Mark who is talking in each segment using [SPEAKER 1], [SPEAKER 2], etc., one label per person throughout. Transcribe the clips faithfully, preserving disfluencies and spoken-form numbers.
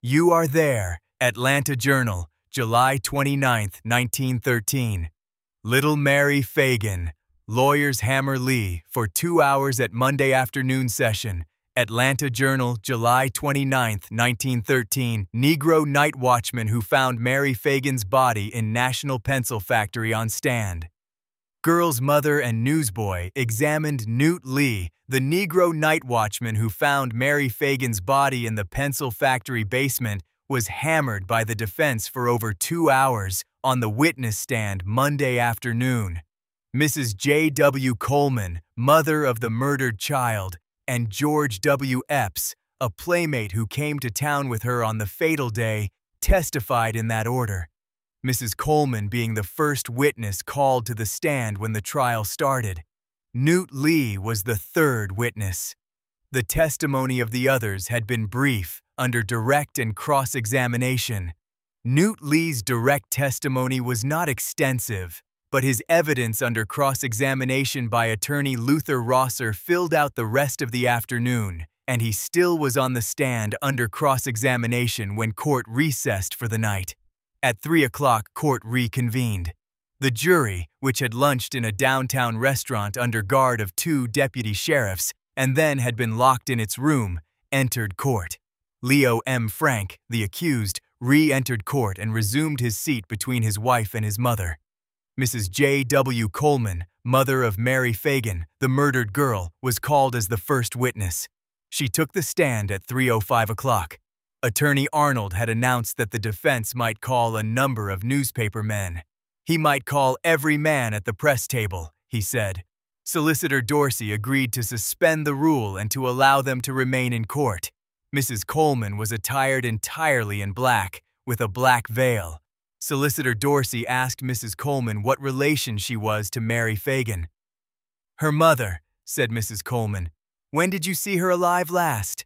[SPEAKER 1] You Are There, Atlanta Journal, July twenty-ninth, nineteen thirteen. Little Mary Fagan, lawyers hammer Lee for two hours at Monday afternoon session. Atlanta Journal, July twenty-ninth, nineteen thirteen. Negro night watchman who found Mary Fagan's body in National Pencil Factory on stand. Girl's mother and newsboy examined Newt Lee, the Negro night watchman who found Mary Fagan's body in the pencil factory basement, was hammered by the defense for over two hours on the witness stand Monday afternoon. Missus J W Coleman, mother of the murdered child, and George W. Epps, a playmate who came to town with her on the fatal day, testified in that order. Missus Coleman being the first witness called to the stand when the trial started. Newt Lee was the third witness. The testimony of the others had been brief, under direct and cross-examination. Newt Lee's direct testimony was not extensive, but his evidence under cross-examination by attorney Luther Rosser filled out the rest of the afternoon, and he still was on the stand under cross-examination when court recessed for the night. At three o'clock, court reconvened. The jury, which had lunched in a downtown restaurant under guard of two deputy sheriffs and then had been locked in its room, entered court. Leo M. Frank, the accused, re-entered court and resumed his seat between his wife and his mother. Missus J W Coleman, mother of Mary Fagan, the murdered girl, was called as the first witness. She took the stand at three oh five o'clock. Attorney Arnold had announced that the defense might call a number of newspaper men. He might call every man at the press table, he said. Solicitor Dorsey agreed to suspend the rule and to allow them to remain in court. Missus Coleman was attired entirely in black, with a black veil. Solicitor Dorsey asked Missus Coleman what relation she was to Mary Fagan. "Her mother," said Missus Coleman. "When did you see her alive last?"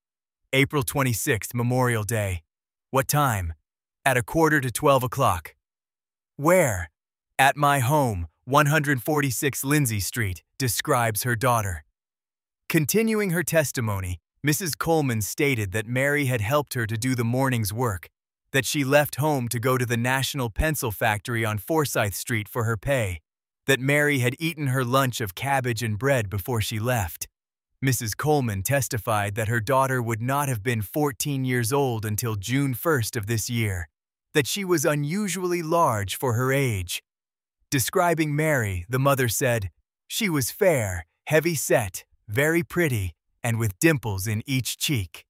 [SPEAKER 1] "April twenty-sixth, Memorial Day." "What time?" "At a quarter to twelve o'clock." "Where?" "At my home, one forty-six Lindsay Street," describes her daughter. Continuing her testimony, Missus Coleman stated that Mary had helped her to do the morning's work, that she left home to go to the National Pencil Factory on Forsyth Street for her pay, that Mary had eaten her lunch of cabbage and bread before she left. Missus Coleman testified that her daughter would not have been fourteen years old until June first of this year, that she was unusually large for her age. Describing Mary, the mother said, "She was fair, heavy-set, very pretty, and with dimples in each cheek."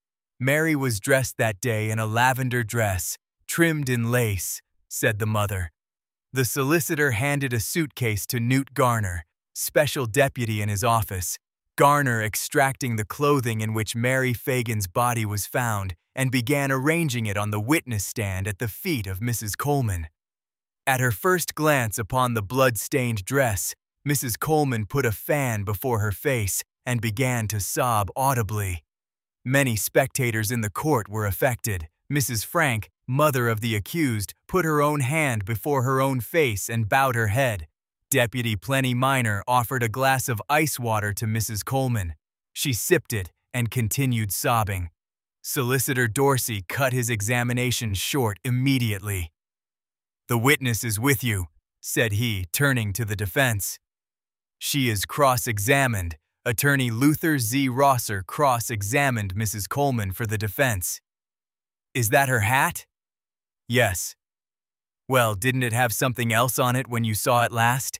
[SPEAKER 1] Mary was dressed that day in a lavender dress, trimmed in lace, said the mother. The solicitor handed a suitcase to Newt Garner, special deputy in his office, Garner extracting the clothing in which Mary Fagan's body was found and began arranging it on the witness stand at the feet of Missus Coleman. At her first glance upon the blood-stained dress, Missus Coleman put a fan before her face and began to sob audibly. Many spectators in the court were affected. Missus Frank, mother of the accused, put her own hand before her own face and bowed her head. Deputy Plenty Minor offered a glass of ice water to Missus Coleman. She sipped it and continued sobbing. Solicitor Dorsey cut his examination short immediately. "The witness is with you," said he, turning to the defense. "She is cross-examined." Attorney Luther Z. Rosser cross-examined Missus Coleman for the defense. "Is that her hat?" "Yes." "Well, didn't it have something else on it when you saw it last?"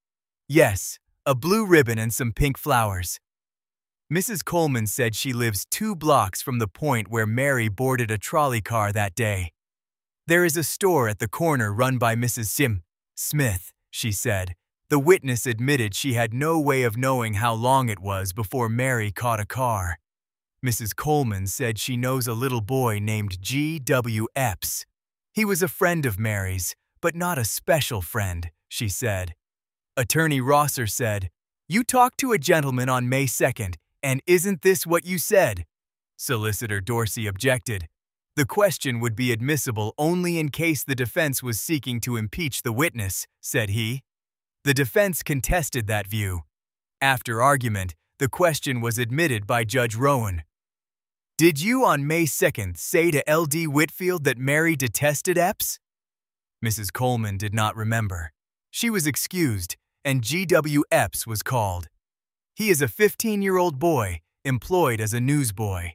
[SPEAKER 1] "Yes, a blue ribbon and some pink flowers." Missus Coleman said she lives two blocks from the point where Mary boarded a trolley car that day. "There is a store at the corner run by Missus Sim Smith," she said. The witness admitted she had no way of knowing how long it was before Mary caught a car. Missus Coleman said she knows a little boy named G W Epps. He was a friend of Mary's, but not a special friend, she said. Attorney Rosser said, "You talked to a gentleman on May second, and isn't this what you said?" Solicitor Dorsey objected. The question would be admissible only in case the defense was seeking to impeach the witness, said he. The defense contested that view. After argument, the question was admitted by Judge Rowan. Did you on May second say to L D Whitfield that Mary detested Epps? Missus Coleman did not remember. She was excused, and G W Epps was called. He is a fifteen-year-old boy employed as a newsboy.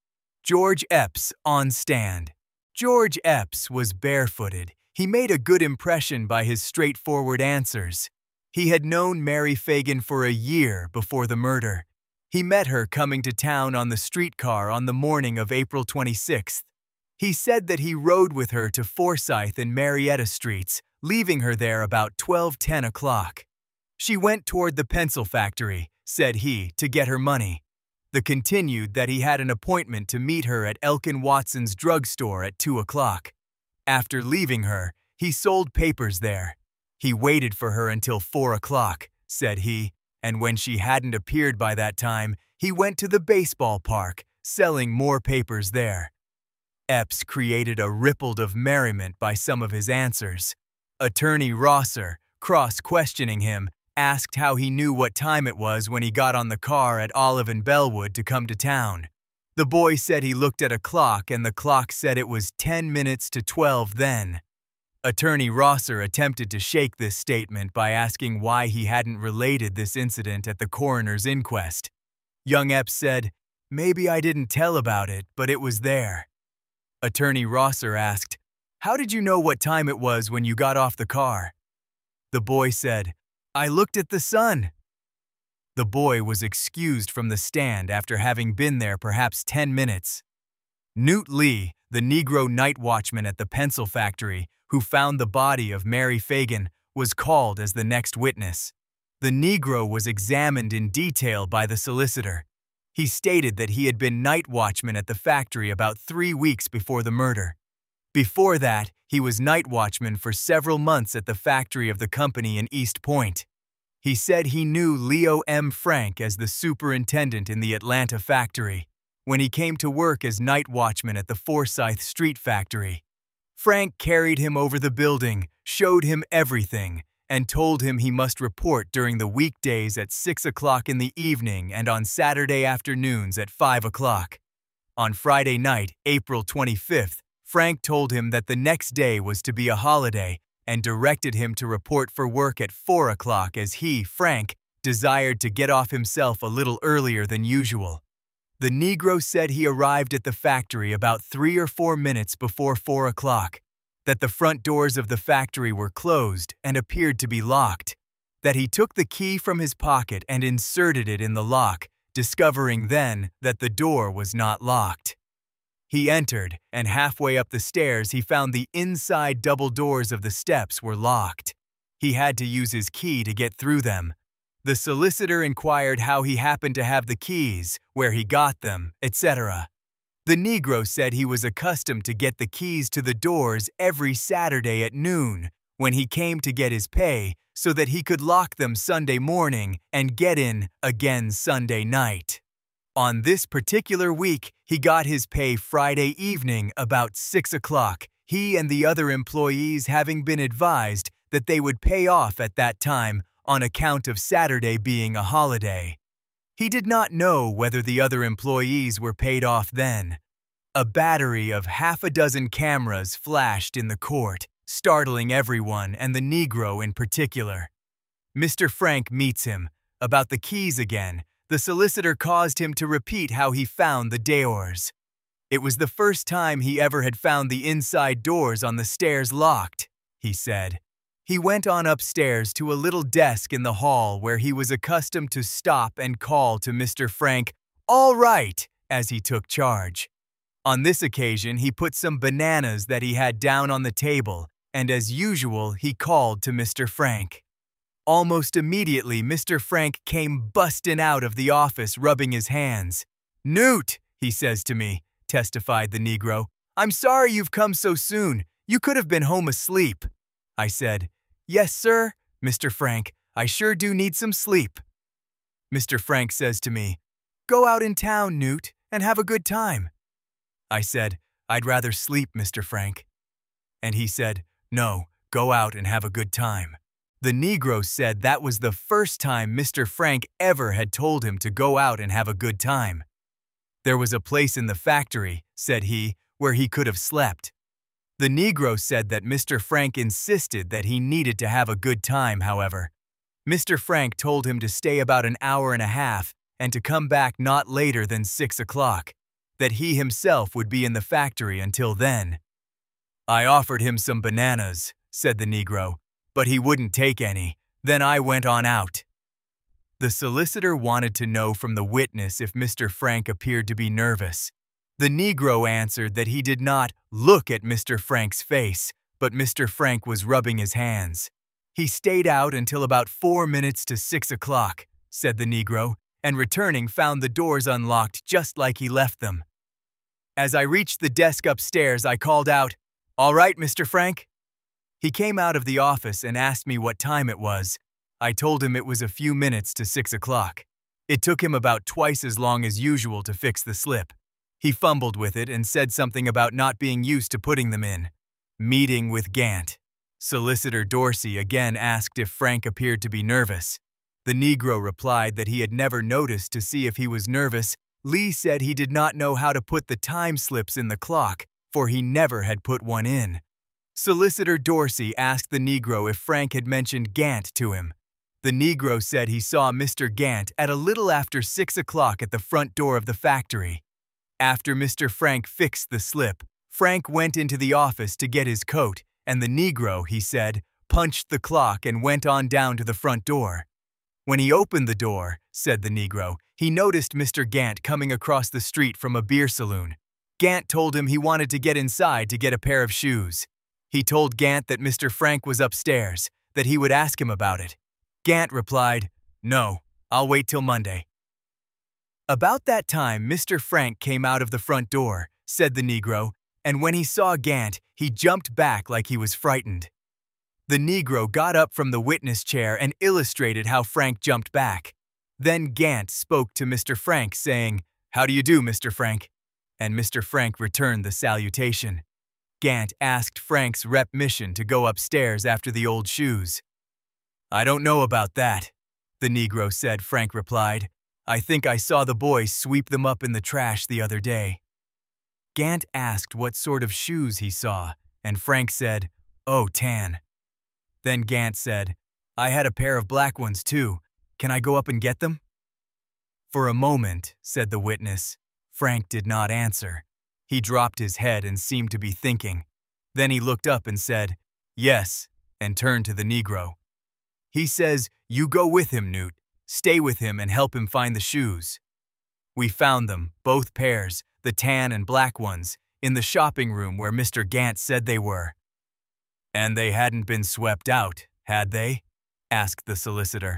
[SPEAKER 1] George Epps on stand. George Epps was barefooted. He made a good impression by his straightforward answers. He had known Mary Fagan for a year before the murder. He met her coming to town on the streetcar on the morning of April twenty-sixth. He said that he rode with her to Forsyth and Marietta Streets, leaving her there about twelve ten o'clock. She went toward the pencil factory, said he, to get her money. The continued that he had an appointment to meet her at Elkin Watson's drugstore at two o'clock. After leaving her, he sold papers there. He waited for her until four o'clock, said he, and when she hadn't appeared by that time, he went to the baseball park, selling more papers there. Epps created a ripple of merriment by some of his answers. Attorney Rosser, cross-questioning him, asked how he knew what time it was when he got on the car at Olive and Bellwood to come to town. The boy said he looked at a clock and the clock said it was ten minutes to twelve then. Attorney Rosser attempted to shake this statement by asking why he hadn't related this incident at the coroner's inquest. Young Epps said, "Maybe I didn't tell about it, but it was there." Attorney Rosser asked, "How did you know what time it was when you got off the car?" The boy said, "I looked at the sun." The boy was excused from the stand after having been there perhaps ten minutes. Newt Lee, the Negro night watchman at the pencil factory, who found the body of Mary Fagan, was called as the next witness. The Negro was examined in detail by the solicitor. He stated that he had been night watchman at the factory about three weeks before the murder. Before that, he was night watchman for several months at the factory of the company in East Point. He said he knew Leo M. Frank as the superintendent in the Atlanta factory, when he came to work as night watchman at the Forsyth Street factory. Frank carried him over the building, showed him everything, and told him he must report during the weekdays at six o'clock in the evening and on Saturday afternoons at five o'clock. On Friday night, April twenty-fifth, Frank told him that the next day was to be a holiday and directed him to report for work at four o'clock as he, Frank, desired to get off himself a little earlier than usual. The Negro said he arrived at the factory about three or four minutes before four o'clock, that the front doors of the factory were closed and appeared to be locked, that he took the key from his pocket and inserted it in the lock, discovering then that the door was not locked. He entered, and halfway up the stairs he found the inside double doors of the steps were locked. He had to use his key to get through them. The solicitor inquired how he happened to have the keys, where he got them, et cetera. The Negro said he was accustomed to get the keys to the doors every Saturday at noon, when he came to get his pay, so that he could lock them Sunday morning and get in again Sunday night. On this particular week, he got his pay Friday evening about six o'clock, he and the other employees having been advised that they would pay off at that time on account of Saturday being a holiday. He did not know whether the other employees were paid off then. A battery of half a dozen cameras flashed in the court, startling everyone and the Negro in particular. Mister Frank meets him. About the keys again, the solicitor caused him to repeat how he found the doors. It was the first time he ever had found the inside doors on the stairs locked, he said. He went on upstairs to a little desk in the hall where he was accustomed to stop and call to Mister Frank, "All right," as he took charge. On this occasion, he put some bananas that he had down on the table, and as usual, he called to Mister Frank. Almost immediately, Mister Frank came bustin' out of the office rubbing his hands. "Newt," he says to me, testified the Negro, "I'm sorry you've come so soon. You could have been home asleep." I said, "Yes, sir, Mister Frank, I sure do need some sleep." Mister Frank says to me, "Go out in town, Newt, and have a good time." I said, "I'd rather sleep, Mister Frank." And he said, "No, go out and have a good time." The Negro said that was the first time Mister Frank ever had told him to go out and have a good time. There was a place in the factory, said he, where he could have slept. The Negro said that Mister Frank insisted that he needed to have a good time, however. Mister Frank told him to stay about an hour and a half and to come back not later than six o'clock, that he himself would be in the factory until then. I offered him some bananas, said the Negro, but he wouldn't take any. Then I went on out. The solicitor wanted to know from the witness if Mister Frank appeared to be nervous. The Negro answered that he did not look at Mister Frank's face, but Mister Frank was rubbing his hands. He stayed out until about four minutes to six o'clock, said the Negro, and returning found the doors unlocked just like he left them. As I reached the desk upstairs, I called out, "All right, Mister Frank?" He came out of the office and asked me what time it was. I told him it was a few minutes to six o'clock. It took him about twice as long as usual to fix the slip. He fumbled with it and said something about not being used to putting them in. Meeting with Gant. Solicitor Dorsey again asked if Frank appeared to be nervous. The Negro replied that he had never noticed to see if he was nervous. Lee said he did not know how to put the time slips in the clock, for he never had put one in. Solicitor Dorsey asked the Negro if Frank had mentioned Gant to him. The Negro said he saw Mister Gant at a little after six o'clock at the front door of the factory. After Mister Frank fixed the slip, Frank went into the office to get his coat, and the Negro, he said, punched the clock and went on down to the front door. When he opened the door, said the Negro, he noticed Mister Gant coming across the street from a beer saloon. Gant told him he wanted to get inside to get a pair of shoes. He told Gant that Mister Frank was upstairs, that he would ask him about it. Gant replied, "No, I'll wait till Monday." About that time, Mister Frank came out of the front door, said the Negro, and when he saw Gant, he jumped back like he was frightened. The Negro got up from the witness chair and illustrated how Frank jumped back. Then Gant spoke to Mister Frank, saying, "How do you do, Mister Frank?" And Mister Frank returned the salutation. Gant asked Frank's rep mission to go upstairs after the old shoes. "I don't know about that," the Negro said. Frank replied, "I think I saw the boys sweep them up in the trash the other day." Gant asked what sort of shoes he saw, and Frank said, "Oh, tan." Then Gant said, "I had a pair of black ones too. Can I go up and get them?" For a moment, said the witness, Frank did not answer. He dropped his head and seemed to be thinking. Then he looked up and said, "Yes," and turned to the Negro. "He says, you go with him, Newt. Stay with him and help him find the shoes." We found them, both pairs, the tan and black ones, in the shopping room where Mister Gant said they were. "And they hadn't been swept out, had they?" asked the solicitor.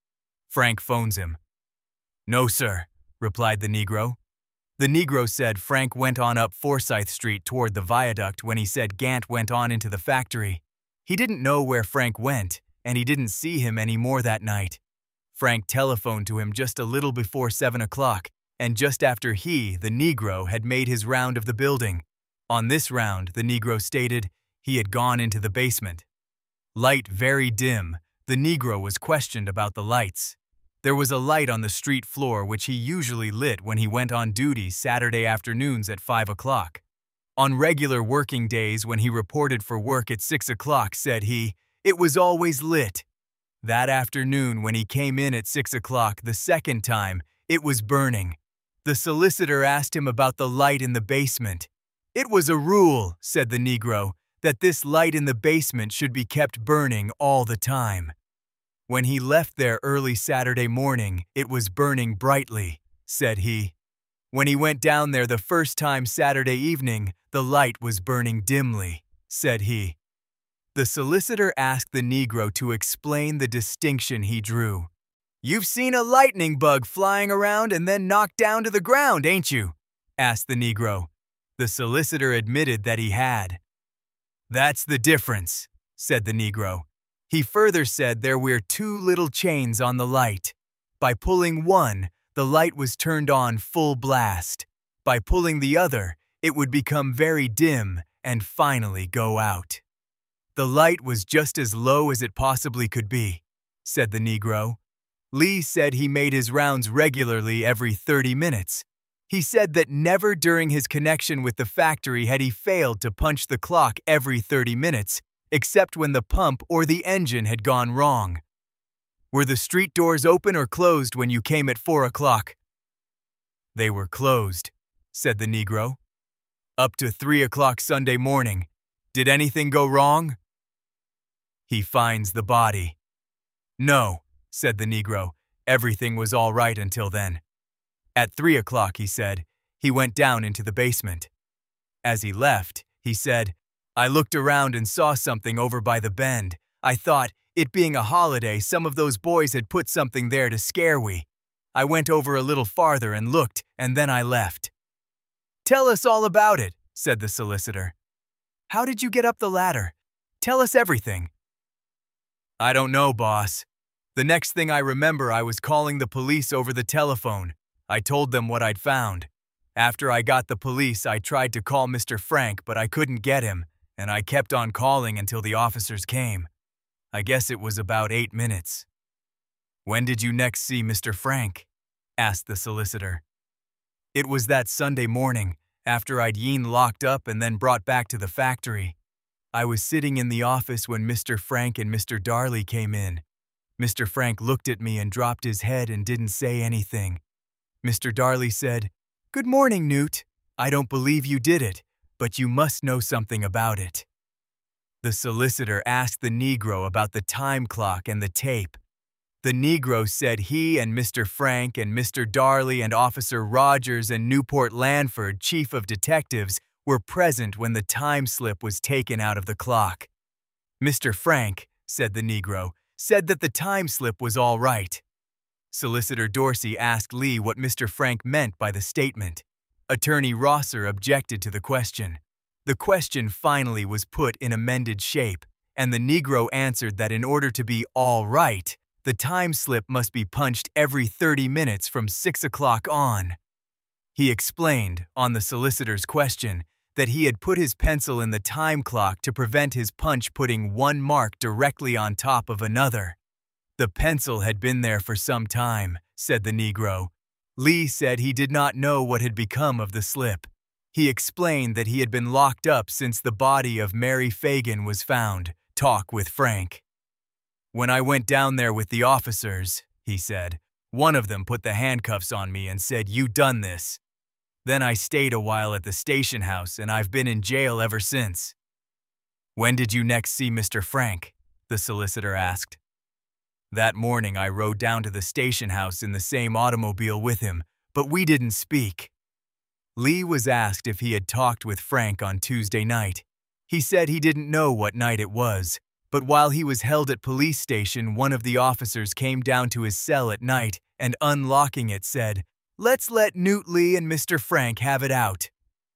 [SPEAKER 1] Frank phones him. "No, sir," replied the Negro. The Negro said Frank went on up Forsyth Street toward the viaduct when he said Gant went on into the factory. He didn't know where Frank went, and he didn't see him any more that night. Frank telephoned to him just a little before seven o'clock, and just after he, the Negro, had made his round of the building. On this round, the Negro stated, he had gone into the basement. Light very dim, the Negro was questioned about the lights. There was a light on the street floor which he usually lit when he went on duty Saturday afternoons at five o'clock. On regular working days when he reported for work at six o'clock, said he, it was always lit. That afternoon when he came in at six o'clock the second time, it was burning. The solicitor asked him about the light in the basement. It was a rule, said the Negro, that this light in the basement should be kept burning all the time. When he left there early Saturday morning, it was burning brightly, said he. When he went down there the first time Saturday evening, the light was burning dimly, said he. The solicitor asked the Negro to explain the distinction he drew. "You've seen a lightning bug flying around and then knocked down to the ground, ain't you?" asked the Negro. The solicitor admitted that he had. "That's the difference," said the Negro. He further said there were two little chains on the light. By pulling one, the light was turned on full blast. By pulling the other, it would become very dim and finally go out. The light was just as low as it possibly could be, said the Negro. Lee said he made his rounds regularly every thirty minutes. He said that never during his connection with the factory had he failed to punch the clock every thirty minutes, except when the pump or the engine had gone wrong. Were the street doors open or closed when you came at four o'clock? They were closed, said the Negro. Up to three o'clock Sunday morning. Did anything go wrong? He finds the body. No, said the Negro. Everything was all right until then. At three o'clock, he said, he went down into the basement. As he left, he said, I looked around and saw something over by the bend. I thought, it being a holiday, some of those boys had put something there to scare we. I went over a little farther and looked, and then I left. Tell us all about it, said the solicitor. How did you get up the ladder? Tell us everything. I don't know, boss. The next thing I remember, I was calling the police over the telephone. I told them what I'd found. After I got the police, I tried to call Mister Frank, but I couldn't get him, and I kept on calling until the officers came. I guess it was about eight minutes. When did you next see Mister Frank? Asked the solicitor. It was that Sunday morning, after I'd been locked up and then brought back to the factory. I was sitting in the office when Mister Frank and Mister Darley came in. Mister Frank looked at me and dropped his head and didn't say anything. Mister Darley said, Good morning, Newt. I don't believe you did it, but you must know something about it. The solicitor asked the Negro about the time clock and the tape. The Negro said he and Mister Frank and Mister Darley and Officer Rogers and Newport Lanford, chief of detectives, were present when the time slip was taken out of the clock. Mister Frank, said the Negro, said that the time slip was all right. Solicitor Dorsey asked Lee what Mister Frank meant by the statement. Attorney Rosser objected to the question. The question finally was put in amended shape, and the Negro answered that in order to be all right, the time slip must be punched every thirty minutes from six o'clock on. He explained, on the solicitor's question, that he had put his pencil in the time clock to prevent his punch putting one mark directly on top of another. The pencil had been there for some time, said the Negro. Lee said he did not know what had become of the slip. He explained that he had been locked up since the body of Mary Fagan was found. Talk with Frank. When I went down there with the officers, he said, one of them put the handcuffs on me and said, You done this. Then I stayed a while at the station house and I've been in jail ever since. When did you next see Mister Frank? The solicitor asked. That morning I rode down to the station house in the same automobile with him, but we didn't speak. Lee was asked if he had talked with Frank on Tuesday night. He said he didn't know what night it was, but while he was held at police station, one of the officers came down to his cell at night and, unlocking it, said, Let's let Newt Lee and Mister Frank have it out.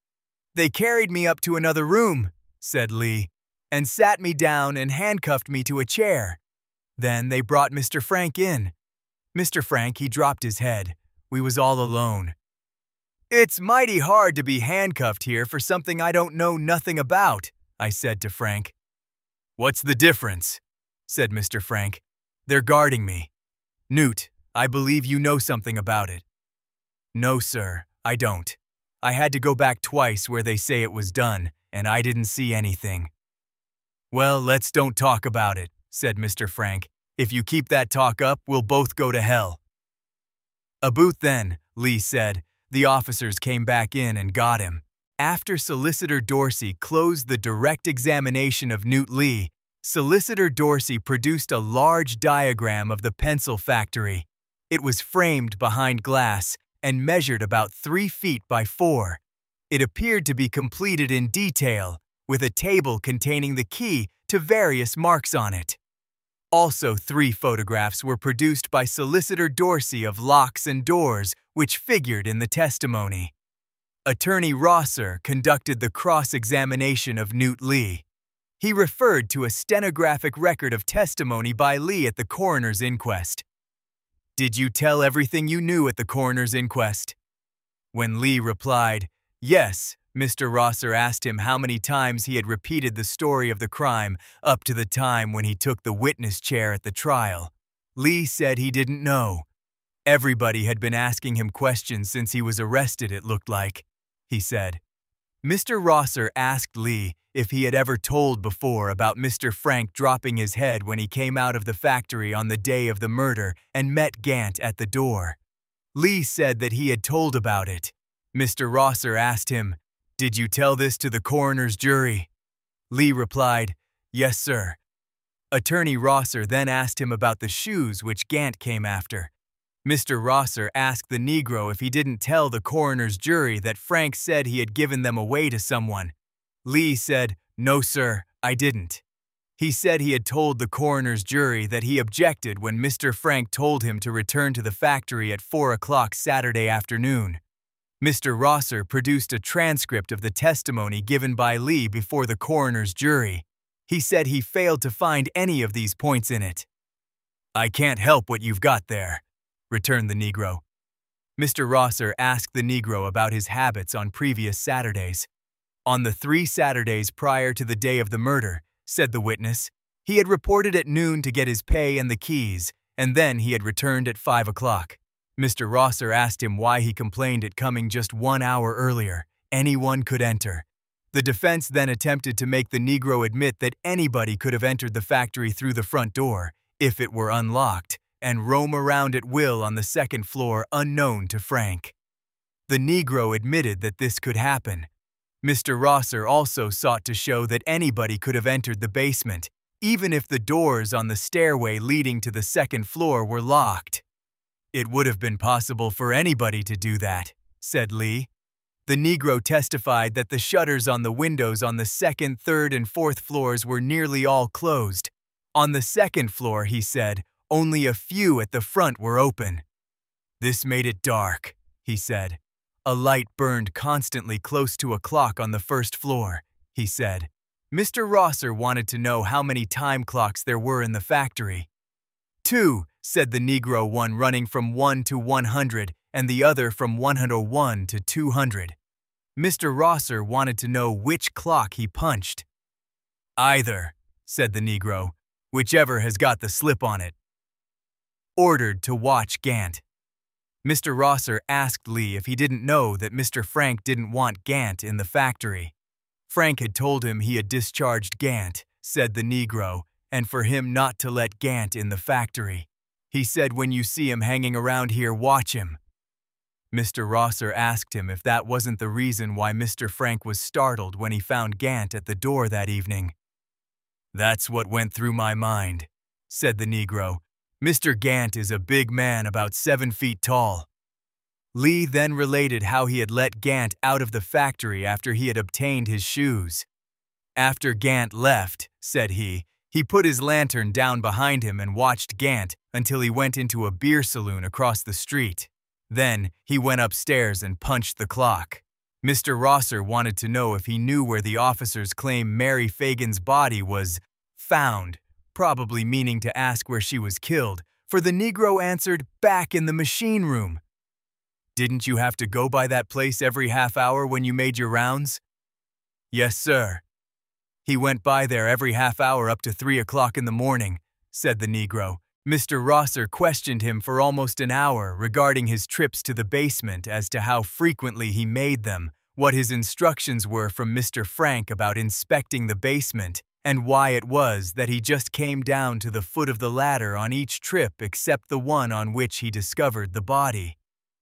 [SPEAKER 1] They carried me up to another room, said Lee, and sat me down and handcuffed me to a chair. Then they brought Mister Frank in. Mister Frank, he dropped his head. We was all alone. It's mighty hard to be handcuffed here for something I don't know nothing about, I said to Frank. What's the difference? Said Mister Frank. They're guarding me. Newt, I believe you know something about it. No, sir, I don't. I had to go back twice where they say it was done, and I didn't see anything. Well, let's don't talk about it, said Mister Frank. If you keep that talk up, we'll both go to hell. A boot then, Lee said. The officers came back in and got him. After Solicitor Dorsey closed the direct examination of Newt Lee, Solicitor Dorsey produced a large diagram of the pencil factory. It was framed behind glass and measured about three feet by four. It appeared to be completed in detail, with a table containing the key to various marks on it. Also, three photographs were produced by Solicitor Dorsey of locks and doors, which figured in the testimony. Attorney Rosser conducted the cross-examination of Newt Lee. He referred to a stenographic record of testimony by Lee at the coroner's inquest. Did you tell everything you knew at the coroner's inquest? When Lee replied, yes, Mister Rosser asked him how many times he had repeated the story of the crime up to the time when he took the witness chair at the trial. Lee said he didn't know. Everybody had been asking him questions since he was arrested, it looked like, he said. Mister Rosser asked Lee if he had ever told before about Mister Frank dropping his head when he came out of the factory on the day of the murder and met Gant at the door. Lee said that he had told about it. Mister Rosser asked him, "Did you tell this to the coroner's jury?" Lee replied, "Yes, sir." Attorney Rosser then asked him about the shoes which Gant came after. Mister Rosser asked the Negro if he didn't tell the coroner's jury that Frank said he had given them away to someone. Lee said, "No, sir, I didn't." He said he had told the coroner's jury that he objected when Mister Frank told him to return to the factory at four o'clock Saturday afternoon. Mister Rosser produced a transcript of the testimony given by Lee before the coroner's jury. He said he failed to find any of these points in it. "I can't help what you've got there," returned the Negro. Mister Rosser asked the Negro about his habits on previous Saturdays. On the three Saturdays prior to the day of the murder, said the witness, he had reported at noon to get his pay and the keys, and then he had returned at five o'clock. Mister Rosser asked him why he complained at coming just one hour earlier. Anyone could enter. The defense then attempted to make the Negro admit that anybody could have entered the factory through the front door, if it were unlocked, and roam around at will on the second floor unknown to Frank. The Negro admitted that this could happen. Mister Rosser also sought to show that anybody could have entered the basement, even if the doors on the stairway leading to the second floor were locked. "It would have been possible for anybody to do that," said Lee. The Negro testified that the shutters on the windows on the second, third, and fourth floors were nearly all closed. On the second floor, he said, only a few at the front were open. "This made it dark," he said. "A light burned constantly close to a clock on the first floor," he said. Mister Rosser wanted to know how many time clocks there were in the factory. "Two," said the Negro, one running from one to one hundred and the other from one hundred one to two hundred. Mister Rosser wanted to know which clock he punched. "Either," said the Negro, "whichever has got the slip on it." Ordered to watch Gant. Mister Rosser asked Lee if he didn't know that Mister Frank didn't want Gant in the factory. Frank had told him he had discharged Gant, said the Negro, and for him not to let Gant in the factory. He said, "When you see him hanging around here, watch him." Mister Rosser asked him if that wasn't the reason why Mister Frank was startled when he found Gant at the door that evening. "That's what went through my mind," said the Negro. "Mister Gant is a big man about seven feet tall." Lee then related how he had let Gant out of the factory after he had obtained his shoes. After Gant left, said he, he put his lantern down behind him and watched Gant until he went into a beer saloon across the street. Then he went upstairs and punched the clock. Mister Rosser wanted to know if he knew where the officers claim Mary Fagan's body was found, probably meaning to ask where she was killed, for the Negro answered, "Back in the machine room." "Didn't you have to go by that place every half hour when you made your rounds?" "Yes, sir." "He went by there every half hour up to three o'clock in the morning," said the Negro. Mister Rosser questioned him for almost an hour regarding his trips to the basement as to how frequently he made them, what his instructions were from Mister Frank about inspecting the basement, and why it was that he just came down to the foot of the ladder on each trip except the one on which he discovered the body.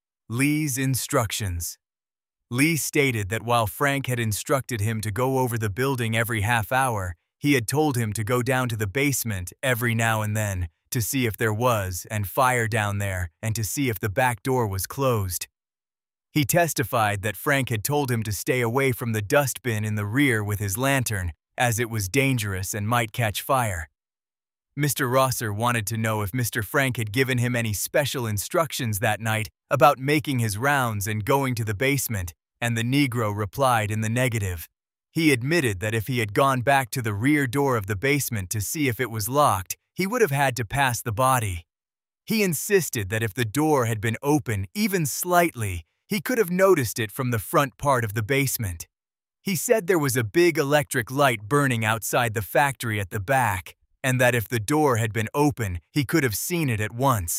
[SPEAKER 1] Lee's instructions. Lee stated that while Frank had instructed him to go over the building every half hour, he had told him to go down to the basement every now and then to see if there was and fire down there and to see if the back door was closed. He testified that Frank had told him to stay away from the dustbin in the rear with his lantern, as it was dangerous and might catch fire. Mister Rosser wanted to know if Mister Frank had given him any special instructions that night about making his rounds and going to the basement, and the Negro replied in the negative. He admitted that if he had gone back to the rear door of the basement to see if it was locked, he would have had to pass the body. He insisted that if the door had been open even slightly, he could have noticed it from the front part of the basement. He said there was a big electric light burning outside the factory at the back, and that if the door had been open, he could have seen it at once.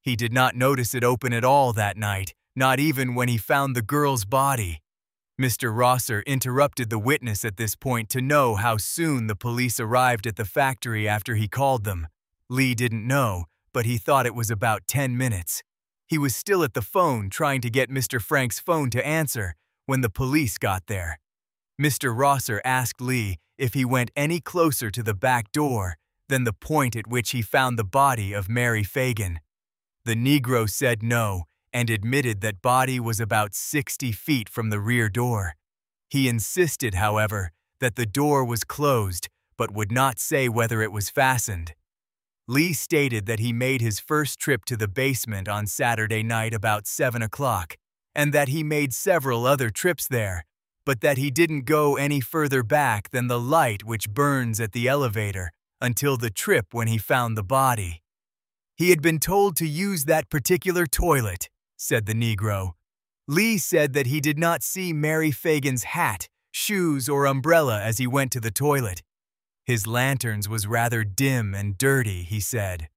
[SPEAKER 1] He did not notice it open at all that night, not even when he found the girl's body. Mister Rosser interrupted the witness at this point to know how soon the police arrived at the factory after he called them. Lee didn't know, but he thought it was about ten minutes. He was still at the phone trying to get Mister Frank's phone to answer when the police got there. Mister Rosser asked Lee if he went any closer to the back door than the point at which he found the body of Mary Fagan. The Negro said no and admitted that body was about sixty feet from the rear door. He insisted, however, that the door was closed but would not say whether it was fastened. Lee stated that he made his first trip to the basement on Saturday night about seven o'clock and that he made several other trips there, but that he didn't go any further back than the light which burns at the elevator until the trip when he found the body. He had been told to use that particular toilet, said the Negro. Lee said that he did not see Mary Fagan's hat, shoes, or umbrella as he went to the toilet. His lanterns was rather dim and dirty, he said.